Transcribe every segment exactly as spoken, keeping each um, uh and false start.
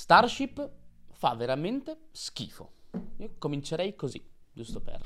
Starship fa veramente schifo. Io comincerei così, giusto per...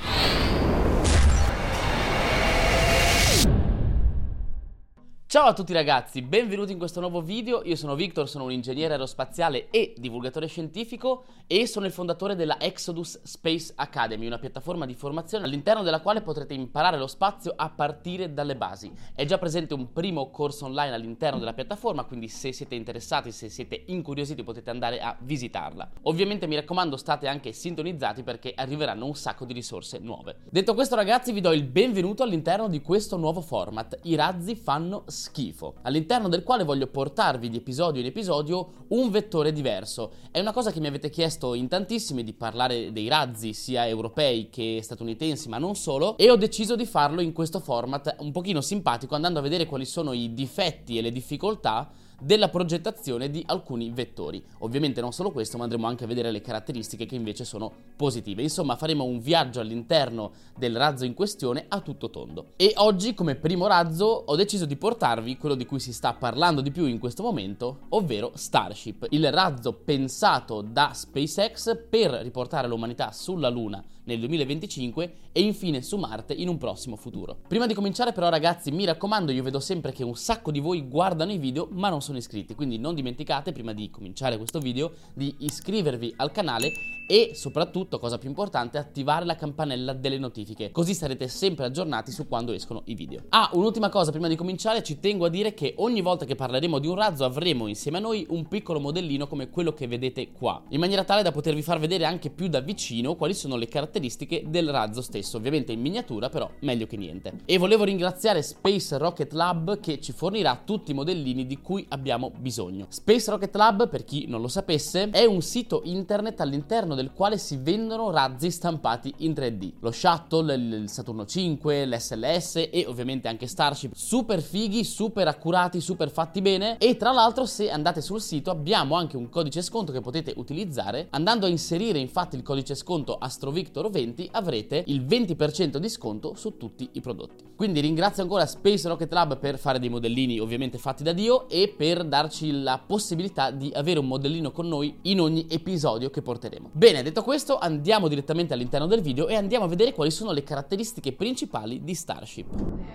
Ciao a tutti ragazzi, benvenuti in questo nuovo video. Io sono Victor, sono un ingegnere aerospaziale e divulgatore scientifico e sono il fondatore della Exodus Space Academy, una piattaforma di formazione all'interno della quale potrete imparare lo spazio a partire dalle basi. È già presente un primo corso online all'interno della piattaforma, quindi se siete interessati, se siete incuriositi potete andare a visitarla. Ovviamente mi raccomando, state anche sintonizzati perché arriveranno un sacco di risorse nuove. Detto questo ragazzi, vi do il benvenuto all'interno di questo nuovo format, I razzi fanno schifo, all'interno del quale voglio portarvi di episodio in episodio un vettore diverso. È una cosa che mi avete chiesto in tantissimi, di parlare dei razzi sia europei che statunitensi, ma non solo, e ho deciso di farlo in questo format un pochino simpatico, andando a vedere quali sono i difetti e le difficoltà della progettazione di alcuni vettori. Ovviamente non solo questo, ma andremo anche a vedere le caratteristiche che invece sono positive. Insomma, faremo un viaggio all'interno del razzo in questione a tutto tondo. E oggi, come primo razzo, ho deciso di portarvi quello di cui si sta parlando di più in questo momento, ovvero Starship, il razzo pensato da SpaceX per riportare l'umanità sulla Luna nel duemilaventicinque e infine su Marte in un prossimo futuro. Prima di cominciare però ragazzi, mi raccomando, io vedo sempre che un sacco di voi guardano i video ma non sono iscritti, quindi non dimenticate prima di cominciare questo video di iscrivervi al canale e soprattutto, cosa più importante, attivare la campanella delle notifiche, così sarete sempre aggiornati su quando escono i video. Ah, un'ultima cosa prima di cominciare, ci tengo a dire che ogni volta che parleremo di un razzo avremo insieme a noi un piccolo modellino come quello che vedete qua, in maniera tale da potervi far vedere anche più da vicino quali sono le caratteristiche del razzo stesso, ovviamente in miniatura, però meglio che niente. E volevo ringraziare Space Rocket Lab che ci fornirà tutti i modellini di cui abbiamo bisogno. Space Rocket Lab, per chi non lo sapesse, è un sito internet all'interno del quale si vendono razzi stampati in tre D. Lo Shuttle, il Saturno cinque, l'S L S e ovviamente anche Starship, super fighi, super accurati, super fatti bene. E tra l'altro, se andate sul sito abbiamo anche un codice sconto che potete utilizzare. Andando a inserire infatti il codice sconto AstroVictor venti avrete il venti per cento di sconto su tutti i prodotti. Quindi ringrazio ancora Space Rocket Lab per fare dei modellini ovviamente fatti da Dio e per darci la possibilità di avere un modellino con noi in ogni episodio che porteremo. Bene, detto questo, andiamo direttamente all'interno del video e andiamo a vedere quali sono le caratteristiche principali di Starship.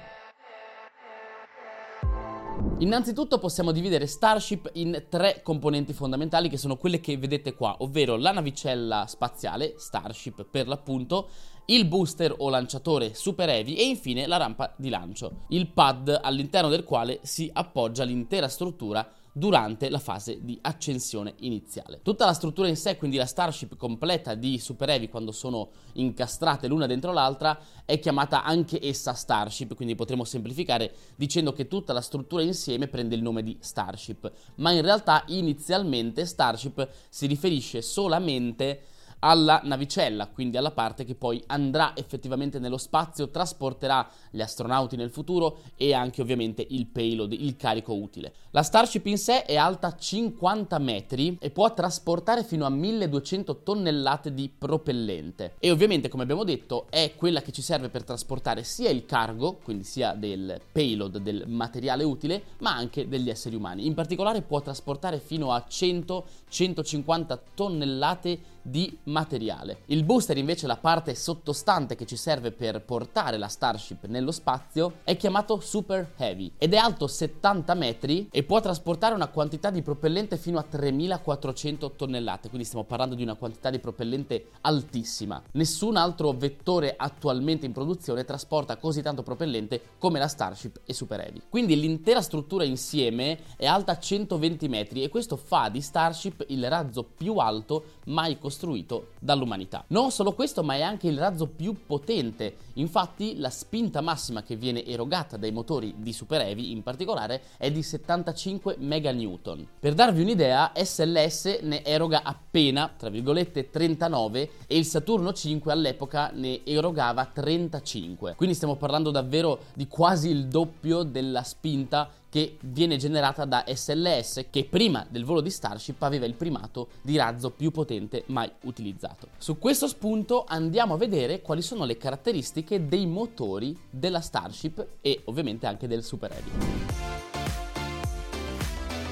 Innanzitutto possiamo dividere Starship in tre componenti fondamentali che sono quelle che vedete qua, ovvero la navicella spaziale, Starship per l'appunto, il booster o lanciatore Super Heavy e infine la rampa di lancio, il pad all'interno del quale si appoggia l'intera struttura durante la fase di accensione iniziale. Tutta la struttura in sé, quindi la Starship completa di Super Heavy quando sono incastrate l'una dentro l'altra, è chiamata anche essa Starship, quindi potremo semplificare dicendo che tutta la struttura insieme prende il nome di Starship, ma in realtà inizialmente Starship si riferisce solamente alla navicella, quindi alla parte che poi andrà effettivamente nello spazio, trasporterà gli astronauti nel futuro e anche ovviamente il payload, il carico utile. La Starship in sé è alta cinquanta metri e può trasportare fino a milleduecento tonnellate di propellente e ovviamente, come abbiamo detto, è quella che ci serve per trasportare sia il cargo, quindi sia del payload, del materiale utile, ma anche degli esseri umani. In particolare può trasportare fino a cento centocinquanta tonnellate di materiale. Il booster invece, la parte sottostante che ci serve per portare la Starship nello spazio, è chiamato Super Heavy ed è alto settanta metri e può trasportare una quantità di propellente fino a tremilaquattrocento tonnellate, quindi stiamo parlando di una quantità di propellente altissima. Nessun altro vettore attualmente in produzione trasporta così tanto propellente come la Starship e Super Heavy. Quindi l'intera struttura insieme è alta centoventi metri e questo fa di Starship il razzo più alto mai costruito dall'umanità. Non solo questo, ma è anche il razzo più potente. Infatti la spinta massima che viene erogata dai motori di Super Heavy in particolare è di settantacinque meganewton. Per darvi un'idea, S L S ne eroga appena, tra virgolette, trentanove e il Saturno cinque all'epoca ne erogava trentacinque. Quindi stiamo parlando davvero di quasi il doppio della spinta che viene generata da S L S, che prima del volo di Starship aveva il primato di razzo più potente mai utilizzato. Su questo spunto andiamo a vedere quali sono le caratteristiche dei motori della Starship e ovviamente anche del Super Heavy.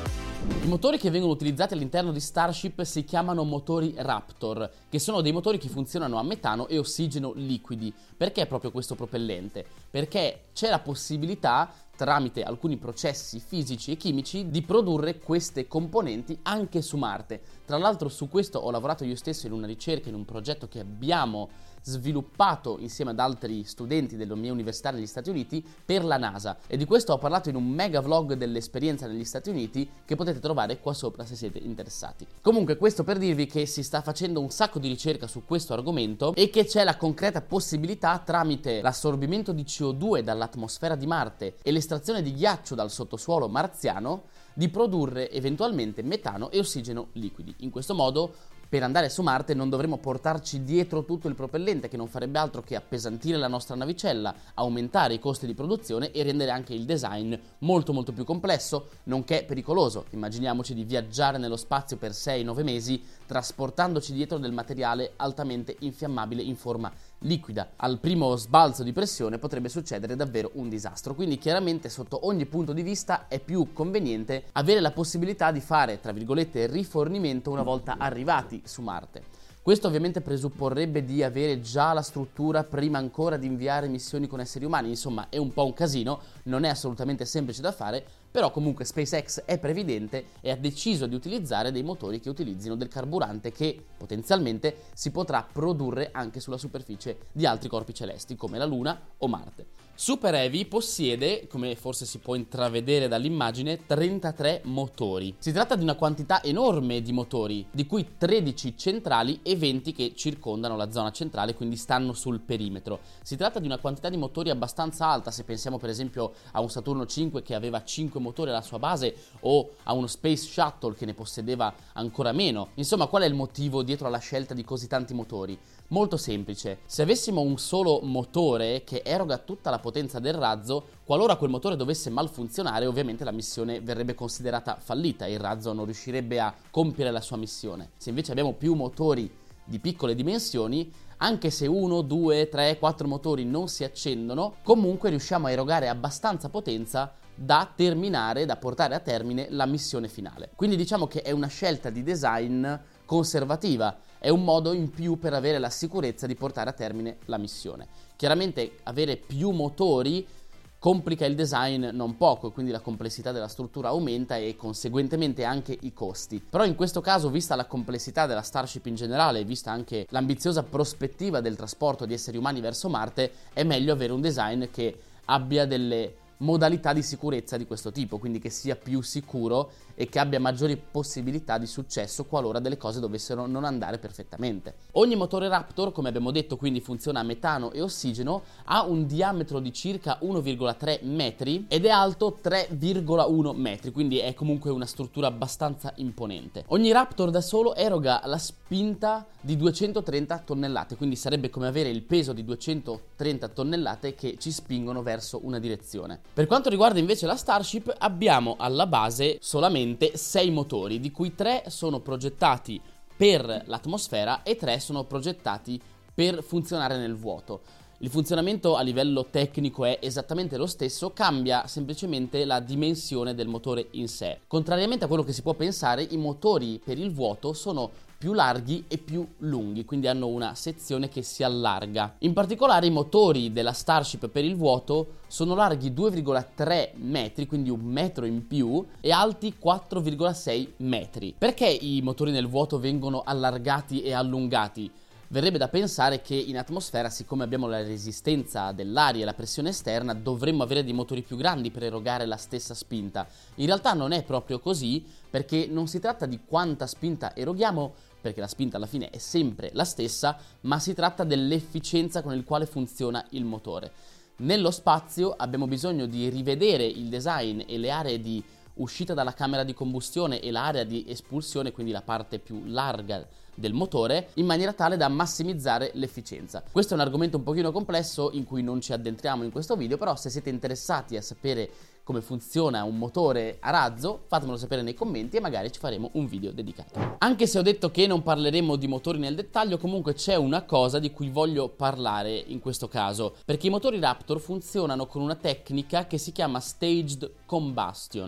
I motori che vengono utilizzati all'interno di Starship si chiamano motori Raptor, che sono dei motori che funzionano a metano e ossigeno liquidi. Perché proprio questo propellente? Perché c'è la possibilità, tramite alcuni processi fisici e chimici, di produrre queste componenti anche su Marte. Tra l'altro su questo ho lavorato io stesso in una ricerca, in un progetto che abbiamo sviluppato insieme ad altri studenti della mia università negli Stati Uniti per la NASA, e di questo ho parlato in un mega vlog dell'esperienza negli Stati Uniti che potete trovare qua sopra se siete interessati. Comunque, questo per dirvi che si sta facendo un sacco di ricerca su questo argomento e che c'è la concreta possibilità, tramite l'assorbimento di C O due dall'atmosfera di Marte e l'estrazione di ghiaccio dal sottosuolo marziano, di produrre eventualmente metano e ossigeno liquidi. In questo modo, per andare su Marte non dovremo portarci dietro tutto il propellente, che non farebbe altro che appesantire la nostra navicella, aumentare i costi di produzione e rendere anche il design molto molto più complesso, nonché pericoloso. Immaginiamoci di viaggiare nello spazio per sei nove mesi trasportandoci dietro del materiale altamente infiammabile in forma liquida. Al primo sbalzo di pressione potrebbe succedere davvero un disastro, quindi chiaramente sotto ogni punto di vista è più conveniente avere la possibilità di fare, tra virgolette, rifornimento una volta arrivati su Marte. Questo ovviamente presupporrebbe di avere già la struttura prima ancora di inviare missioni con esseri umani, insomma è un po' un casino, non è assolutamente semplice da fare, però comunque SpaceX è previdente e ha deciso di utilizzare dei motori che utilizzino del carburante che potenzialmente si potrà produrre anche sulla superficie di altri corpi celesti come la Luna o Marte. Super Heavy possiede, come forse si può intravedere dall'immagine, trentatré motori. Si tratta di una quantità enorme di motori, di cui tredici centrali e venti che circondano la zona centrale, quindi stanno sul perimetro. Si tratta di una quantità di motori abbastanza alta, se pensiamo per esempio a un Saturno cinque che aveva cinque motori alla sua base, o a uno Space Shuttle che ne possedeva ancora meno. Insomma, qual è il motivo dietro alla scelta di così tanti motori? Molto semplice: se avessimo un solo motore che eroga tutta la potenza del razzo, qualora quel motore dovesse malfunzionare, ovviamente la missione verrebbe considerata fallita e il razzo non riuscirebbe a compiere la sua missione. Se invece abbiamo più motori di piccole dimensioni, anche se uno, due, tre, quattro motori non si accendono, comunque riusciamo a erogare abbastanza potenza da terminare, da portare a termine la missione finale. Quindi diciamo che è una scelta di design conservativa, è un modo in più per avere la sicurezza di portare a termine la missione. Chiaramente avere più motori complica il design non poco, quindi la complessità della struttura aumenta e conseguentemente anche i costi. Però in questo caso, vista la complessità della Starship in generale e vista anche l'ambiziosa prospettiva del trasporto di esseri umani verso Marte, è meglio avere un design che abbia delle modalità di sicurezza di questo tipo, quindi che sia più sicuro e che abbia maggiori possibilità di successo qualora delle cose dovessero non andare perfettamente. Ogni motore Raptor, come abbiamo detto, quindi funziona a metano e ossigeno, ha un diametro di circa uno virgola tre metri ed è alto tre virgola uno metri, quindi è comunque una struttura abbastanza imponente. Ogni Raptor da solo eroga la spinta di duecentotrenta tonnellate, quindi sarebbe come avere il peso di duecentotrenta tonnellate che ci spingono verso una direzione. Per quanto riguarda invece la Starship, abbiamo alla base solamente sei motori, di cui tre sono progettati per l'atmosfera e tre sono progettati per funzionare nel vuoto. Il funzionamento a livello tecnico è esattamente lo stesso, cambia semplicemente la dimensione del motore in sé. Contrariamente a quello che si può pensare, i motori per il vuoto sono più larghi e più lunghi, quindi hanno una sezione che si allarga. In particolare i motori della Starship per il vuoto sono larghi due virgola tre metri, quindi un metro in più, e alti quattro virgola sei metri. Perché i motori nel vuoto vengono allargati e allungati? Verrebbe da pensare che in atmosfera, siccome abbiamo la resistenza dell'aria e la pressione esterna, dovremmo avere dei motori più grandi per erogare la stessa spinta. In realtà non è proprio così, perché non si tratta di quanta spinta eroghiamo, perché la spinta alla fine è sempre la stessa, ma si tratta dell'efficienza con il quale funziona il motore. Nello spazio abbiamo bisogno di rivedere il design e le aree di uscita dalla camera di combustione e l'area di espulsione, quindi la parte più larga del motore, in maniera tale da massimizzare l'efficienza. Questo è un argomento un pochino complesso in cui non ci addentriamo in questo video, però se siete interessati a sapere come funziona un motore a razzo, fatemelo sapere nei commenti e magari ci faremo un video dedicato. Anche se ho detto che non parleremo di motori nel dettaglio, comunque c'è una cosa di cui voglio parlare in questo caso, perché i motori Raptor funzionano con una tecnica che si chiama Staged Combustion,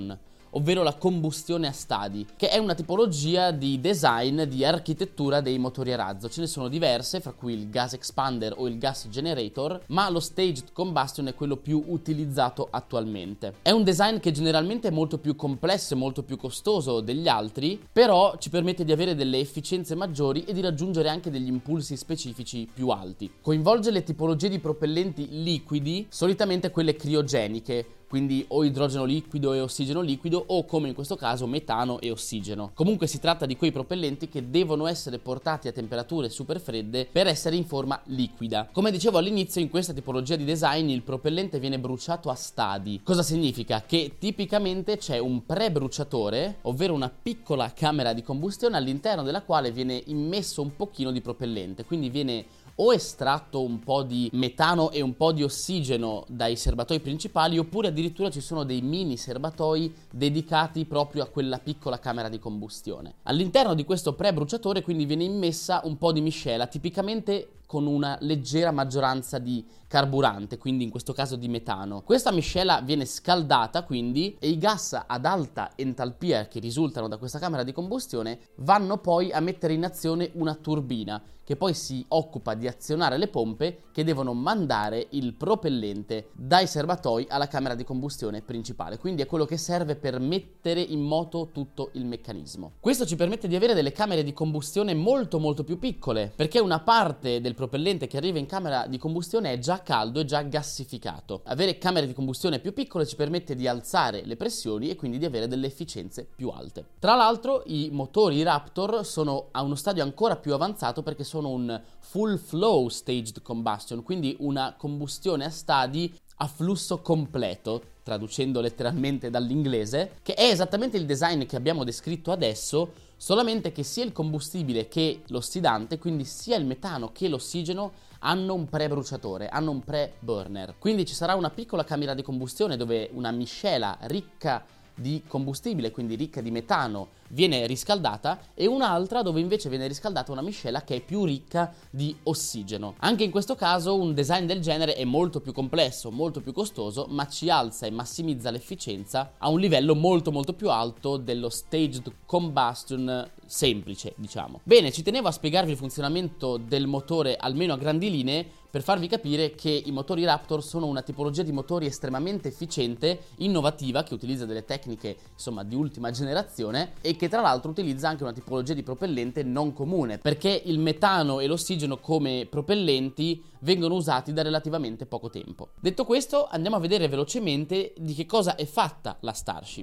ovvero la combustione a stadi, che è una tipologia di design, di architettura dei motori a razzo. Ce ne sono diverse, fra cui il gas expander o il gas generator, ma lo staged combustion è quello più utilizzato attualmente. È un design che generalmente è molto più complesso e molto più costoso degli altri, però ci permette di avere delle efficienze maggiori e di raggiungere anche degli impulsi specifici più alti. Coinvolge le tipologie di propellenti liquidi, solitamente quelle criogeniche, quindi o idrogeno liquido e ossigeno liquido, o come in questo caso metano e ossigeno. Comunque si tratta di quei propellenti che devono essere portati a temperature super fredde per essere in forma liquida. Come dicevo all'inizio, in questa tipologia di design il propellente viene bruciato a stadi. Cosa significa? Che tipicamente c'è un pre-bruciatore, ovvero una piccola camera di combustione all'interno della quale viene immesso un pochino di propellente, quindi viene o estratto un po' di metano e un po' di ossigeno dai serbatoi principali, oppure addirittura ci sono dei mini serbatoi dedicati proprio a quella piccola camera di combustione. All'interno di questo pre-bruciatore quindi viene immessa un po' di miscela, tipicamente con una leggera maggioranza di carburante, quindi in questo caso di metano. Questa miscela viene scaldata quindi e i gas ad alta entalpia che risultano da questa camera di combustione vanno poi a mettere in azione una turbina che poi si occupa di azionare le pompe che devono mandare il propellente dai serbatoi alla camera di combustione principale, quindi è quello che serve per mettere in moto tutto il meccanismo. Questo ci permette di avere delle camere di combustione molto molto più piccole, perché una parte del propellente che arriva in camera di combustione è già caldo e già gassificato. Avere camere di combustione più piccole ci permette di alzare le pressioni e quindi di avere delle efficienze più alte. Tra l'altro i motori Raptor sono a uno stadio ancora più avanzato perché sono un full flow staged combustion, quindi una combustione a stadi a flusso completo, traducendo letteralmente dall'inglese, che è esattamente il design che abbiamo descritto adesso, solamente che sia il combustibile che l'ossidante, quindi sia il metano che l'ossigeno, hanno un pre-bruciatore, hanno un pre-burner. Quindi ci sarà una piccola camera di combustione dove una miscela ricca di combustibile, quindi ricca di metano, viene riscaldata, e un'altra dove invece viene riscaldata una miscela che è più ricca di ossigeno. Anche in questo caso un design del genere è molto più complesso, molto più costoso, ma ci alza e massimizza l'efficienza a un livello molto molto più alto dello staged combustion semplice, diciamo. Bene, ci tenevo a spiegarvi il funzionamento del motore almeno a grandi linee per farvi capire che i motori Raptor sono una tipologia di motori estremamente efficiente, innovativa, che utilizza delle tecniche insomma di ultima generazione e che tra l'altro utilizza anche una tipologia di propellente non comune, perché il metano e l'ossigeno come propellenti vengono usati da relativamente poco tempo. Detto questo, andiamo a vedere velocemente di che cosa è fatta la Starship.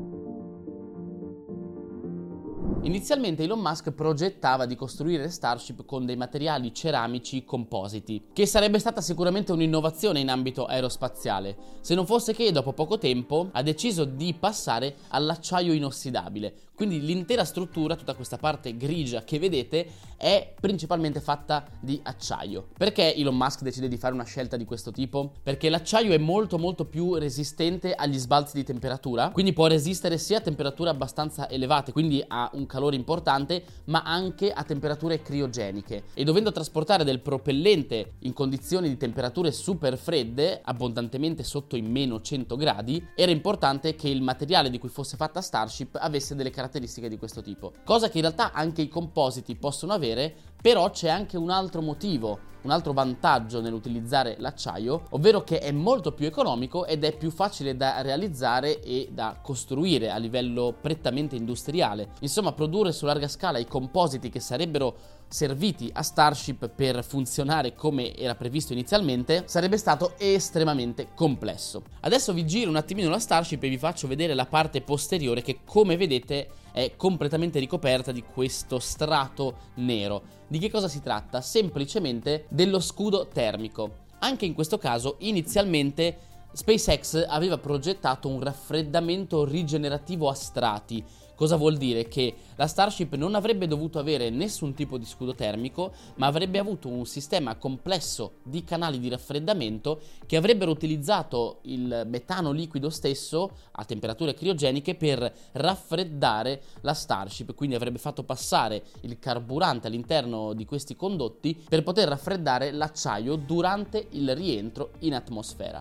Inizialmente Elon Musk progettava di costruire Starship con dei materiali ceramici compositi, che sarebbe stata sicuramente un'innovazione in ambito aerospaziale, se non fosse che dopo poco tempo ha deciso di passare all'acciaio inossidabile. Quindi l'intera struttura, tutta questa parte grigia che vedete, è principalmente fatta di acciaio. Perché Elon Musk decide di fare una scelta di questo tipo? Perché l'acciaio è molto molto più resistente agli sbalzi di temperatura, quindi può resistere sia a temperature abbastanza elevate, quindi a un calore importante, ma anche a temperature criogeniche. E dovendo trasportare del propellente in condizioni di temperature super fredde, abbondantemente sotto i meno cento gradi, era importante che il materiale di cui fosse fatta Starship avesse delle caratteristiche di questo tipo. Cosa che in realtà anche i compositi possono avere, però c'è anche un altro motivo, un altro vantaggio nell'utilizzare l'acciaio, ovvero che è molto più economico ed è più facile da realizzare e da costruire a livello prettamente industriale. Insomma, produrre su larga scala i compositi che sarebbero serviti a Starship per funzionare come era previsto inizialmente sarebbe stato estremamente complesso. Adesso vi giro un attimino la Starship e vi faccio vedere la parte posteriore che, come vedete, è completamente ricoperta di questo strato nero. Di che cosa si tratta? Semplicemente dello scudo termico. Anche in questo caso inizialmente SpaceX aveva progettato un raffreddamento rigenerativo a strati. Cosa vuol dire? Che la Starship non avrebbe dovuto avere nessun tipo di scudo termico, ma avrebbe avuto un sistema complesso di canali di raffreddamento che avrebbero utilizzato il metano liquido stesso a temperature criogeniche per raffreddare la Starship, quindi avrebbe fatto passare il carburante all'interno di questi condotti per poter raffreddare l'acciaio durante il rientro in atmosfera.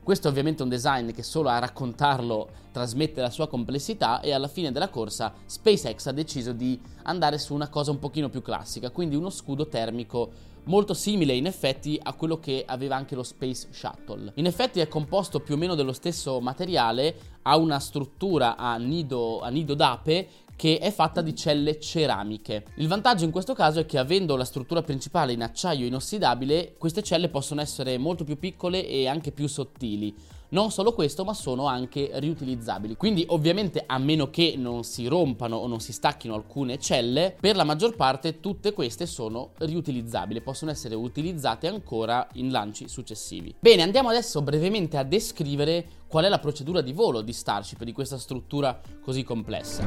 Questo è ovviamente un design che solo a raccontarlo trasmette la sua complessità, e alla fine della corsa SpaceX ha deciso di andare su una cosa un pochino più classica, quindi uno scudo termico molto simile in effetti a quello che aveva anche lo Space Shuttle. In effetti è composto più o meno dello stesso materiale, ha una struttura a nido, a nido d'ape che è fatta di celle ceramiche. Il vantaggio in questo caso è che, avendo la struttura principale in acciaio inossidabile, queste celle possono essere molto più piccole e anche più sottili. Non solo questo, ma sono anche riutilizzabili. Quindi ovviamente, a meno che non si rompano o non si stacchino alcune celle, per la maggior parte tutte queste sono riutilizzabili, possono essere utilizzate ancora in lanci successivi. Bene, andiamo adesso brevemente a descrivere qual è la procedura di volo di Starship, di questa struttura così complessa.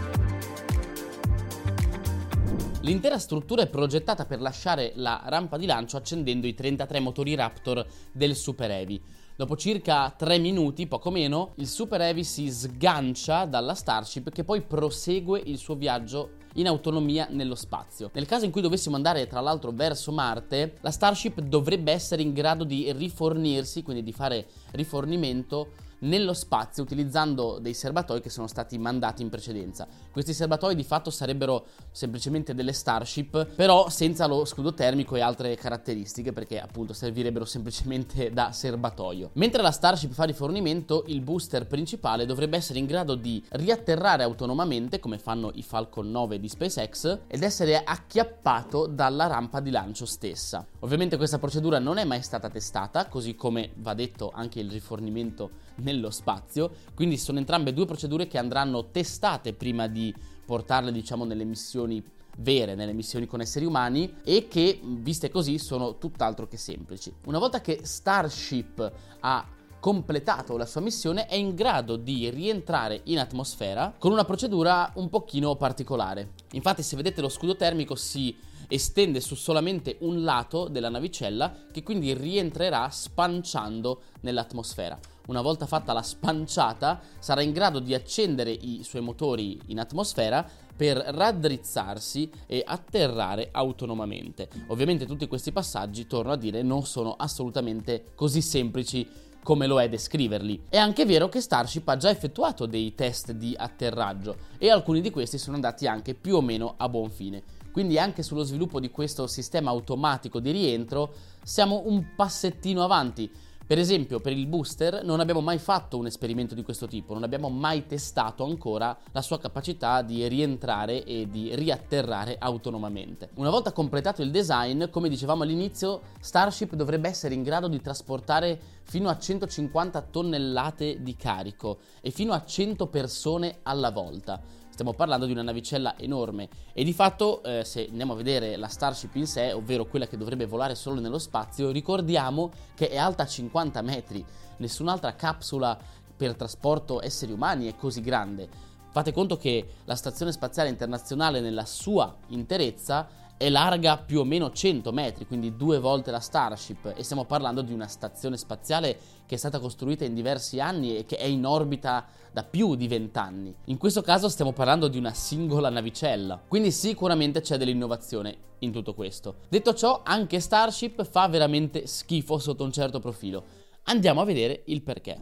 L'intera struttura è progettata per lasciare la rampa di lancio accendendo i trentatré motori Raptor del Super Heavy. Dopo circa tre minuti, poco meno, il Super Heavy si sgancia dalla Starship, che poi prosegue il suo viaggio in autonomia nello spazio. Nel caso in cui dovessimo andare tra l'altro verso Marte, la Starship dovrebbe essere in grado di rifornirsi, quindi di fare rifornimento nello spazio, utilizzando dei serbatoi che sono stati mandati in precedenza. Questi serbatoi di fatto sarebbero semplicemente delle Starship, però senza lo scudo termico e altre caratteristiche, perché appunto servirebbero semplicemente da serbatoio. Mentre la Starship fa rifornimento, il booster principale dovrebbe essere in grado di riatterrare autonomamente, come fanno i Falcon nove di SpaceX, ed essere acchiappato dalla rampa di lancio stessa. Ovviamente questa procedura non è mai stata testata, così come va detto anche il rifornimento nello spazio, quindi sono entrambe due procedure che andranno testate prima di portarle, diciamo, nelle missioni vere, nelle missioni con esseri umani, e che, viste così, sono tutt'altro che semplici. Una volta che Starship ha completato la sua missione, è in grado di rientrare in atmosfera con una procedura un pochino particolare. Infatti, se vedete, lo scudo termico si estende su solamente un lato della navicella, che quindi rientrerà spanciando nell'atmosfera. Una volta fatta la spanciata, sarà in grado di accendere i suoi motori in atmosfera per raddrizzarsi e atterrare autonomamente. Ovviamente tutti questi passaggi, torno a dire, non sono assolutamente così semplici come lo è descriverli. È anche vero che Starship ha già effettuato dei test di atterraggio, e alcuni di questi sono andati anche più o meno a buon fine. Quindi anche sullo sviluppo di questo sistema automatico di rientro siamo un passettino avanti. Per esempio, per il booster non abbiamo mai fatto un esperimento di questo tipo, non abbiamo mai testato ancora la sua capacità di rientrare e di riatterrare autonomamente. Una volta completato il design, come dicevamo all'inizio, Starship dovrebbe essere in grado di trasportare fino a centocinquanta tonnellate di carico e fino a cento persone alla volta. Stiamo parlando di una navicella enorme, e di fatto eh, se andiamo a vedere la Starship in sé, ovvero quella che dovrebbe volare solo nello spazio, ricordiamo che è alta cinquanta metri. Nessun'altra capsula per trasporto esseri umani è così grande. Fate conto che la Stazione Spaziale Internazionale nella sua interezza è larga più o meno cento metri, quindi due volte la Starship, e stiamo parlando di una stazione spaziale che è stata costruita in diversi anni e che è in orbita da più di venti anni. In questo caso stiamo parlando di una singola navicella, quindi sicuramente c'è dell'innovazione in tutto questo. Detto ciò, anche Starship fa veramente schifo sotto un certo profilo. Andiamo a vedere il perché.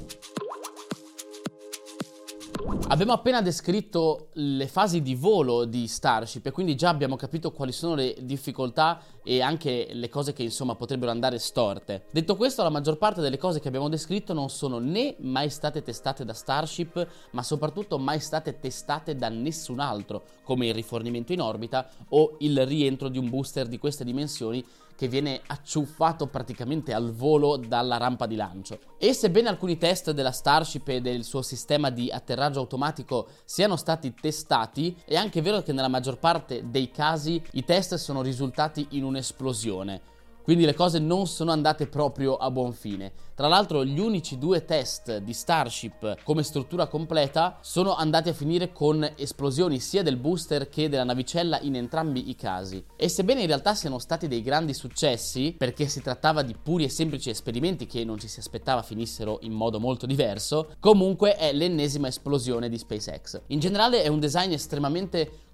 Abbiamo appena descritto le fasi di volo di Starship, e quindi già abbiamo capito quali sono le difficoltà e anche le cose che insomma potrebbero andare storte. Detto questo, la maggior parte delle cose che abbiamo descritto non sono né mai state testate da Starship, ma soprattutto mai state testate da nessun altro, come il rifornimento in orbita o il rientro di un booster di queste dimensioni che viene acciuffato praticamente al volo dalla rampa di lancio. E sebbene alcuni test della Starship e del suo sistema di atterraggio automatico siano stati testati, è anche vero che nella maggior parte dei casi i test sono risultati in un'esplosione. Quindi le cose non sono andate proprio a buon fine. Tra l'altro, gli unici due test di Starship come struttura completa sono andati a finire con esplosioni sia del booster che della navicella in entrambi i casi. E sebbene in realtà siano stati dei grandi successi, perché si trattava di puri e semplici esperimenti che non ci si aspettava finissero in modo molto diverso, comunque è l'ennesima esplosione di SpaceX. In generale è un design estremamente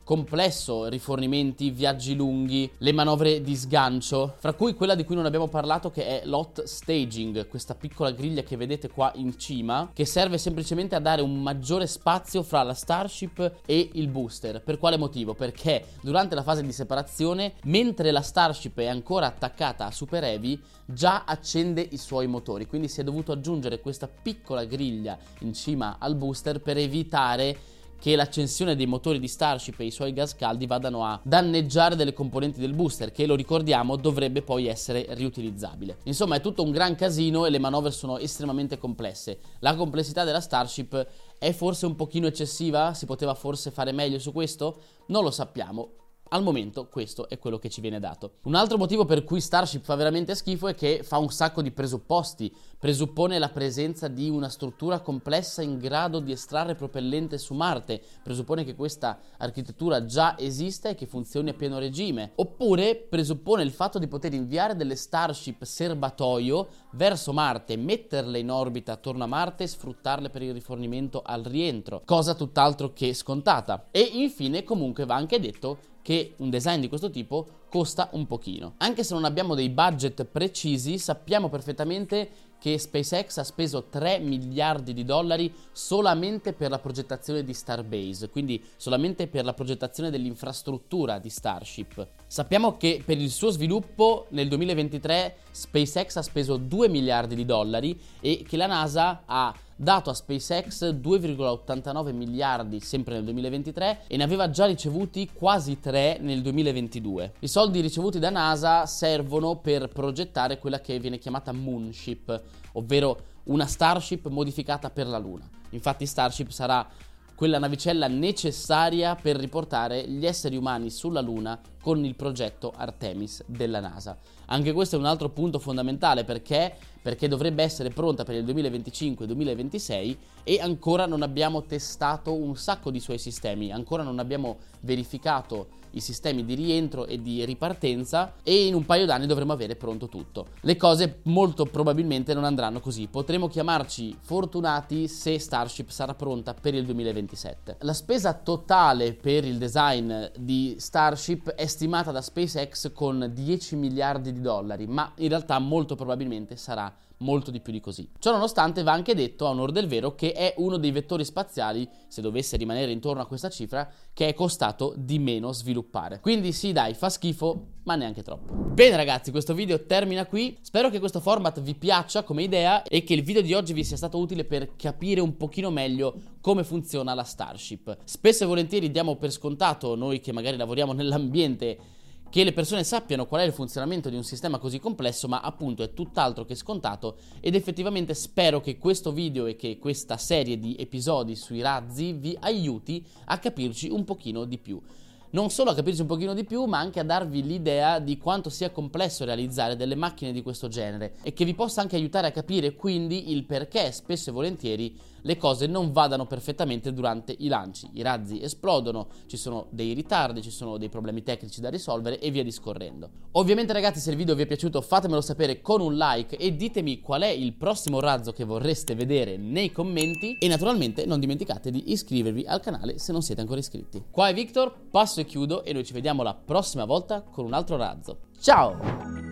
complesso, rifornimenti, viaggi lunghi, le manovre di sgancio, fra cui quella di cui non abbiamo parlato, che è l'hot staging, questa piccola griglia che vedete qua in cima, che serve semplicemente a dare un maggiore spazio fra la Starship e il booster. Per quale motivo? Perché durante la fase di separazione, mentre la Starship è ancora attaccata a Super Heavy, già accende i suoi motori, quindi si è dovuto aggiungere questa piccola griglia in cima al booster per evitare che l'accensione dei motori di Starship e i suoi gas caldi vadano a danneggiare delle componenti del booster, che, lo ricordiamo, dovrebbe poi essere riutilizzabile. Insomma, è tutto un gran casino e le manovre sono estremamente complesse. La complessità della Starship è forse un pochino eccessiva? Si poteva forse fare meglio su questo? Non lo sappiamo. Al momento questo è quello che ci viene dato. Un altro motivo per cui Starship fa veramente schifo è che fa un sacco di presupposti. Presuppone la presenza di una struttura complessa in grado di estrarre propellente su Marte. Presuppone che questa architettura già esista e che funzioni a pieno regime. Oppure presuppone il fatto di poter inviare delle Starship serbatoio verso Marte, metterle in orbita attorno a Marte e sfruttarle per il rifornimento al rientro. Cosa tutt'altro che scontata. E infine comunque va anche detto che un design di questo tipo costa un pochino. Anche se non abbiamo dei budget precisi, sappiamo perfettamente che SpaceX ha speso tre miliardi di dollari solamente per la progettazione di Starbase, quindi solamente per la progettazione dell'infrastruttura di Starship. Sappiamo che per il suo sviluppo nel duemilaventitré SpaceX ha speso due miliardi di dollari e che la NASA ha dato a SpaceX due virgola ottantanove miliardi sempre nel duemilaventitré e ne aveva già ricevuti quasi tre nel duemilaventidue. I soldi ricevuti da NASA servono per progettare quella che viene chiamata Moonship, ovvero una Starship modificata per la Luna. Infatti Starship sarà quella navicella necessaria per riportare gli esseri umani sulla Luna con il progetto Artemis della NASA. Anche questo è un altro punto fondamentale, perché perché dovrebbe essere pronta per il duemilaventicinque duemilaventisei e ancora non abbiamo testato un sacco di suoi sistemi, ancora non abbiamo verificato i sistemi di rientro e di ripartenza e in un paio d'anni dovremo avere pronto tutto. Le cose molto probabilmente non andranno così. Potremo chiamarci fortunati se Starship sarà pronta per il duemilaventisette. La spesa totale per il design di Starship è stimata da SpaceX con dieci miliardi di dollari, ma in realtà molto probabilmente sarà molto di più di così. Ciò nonostante va anche detto, a onor del vero, che è uno dei vettori spaziali, se dovesse rimanere intorno a questa cifra, che è costato di meno sviluppare. Quindi sì, dai, fa schifo, ma neanche troppo. Bene ragazzi, questo video termina qui. Spero che questo format vi piaccia come idea e che il video di oggi vi sia stato utile per capire un pochino meglio come funziona la Starship. Spesso e volentieri diamo per scontato, noi che magari lavoriamo nell'ambiente, che le persone sappiano qual è il funzionamento di un sistema così complesso, ma appunto è tutt'altro che scontato, ed effettivamente spero che questo video e che questa serie di episodi sui razzi vi aiuti a capirci un pochino di più. Non solo a capirci un pochino di più, ma anche a darvi l'idea di quanto sia complesso realizzare delle macchine di questo genere e che vi possa anche aiutare a capire quindi il perché spesso e volentieri le cose non vadano perfettamente durante i lanci. I razzi esplodono, ci sono dei ritardi, ci sono dei problemi tecnici da risolvere e via discorrendo. Ovviamente ragazzi, se il video vi è piaciuto fatemelo sapere con un like e ditemi qual è il prossimo razzo che vorreste vedere nei commenti e naturalmente non dimenticate di iscrivervi al canale se non siete ancora iscritti. Qua è Victor, passo e chiudo e noi ci vediamo la prossima volta con un altro razzo. Ciao!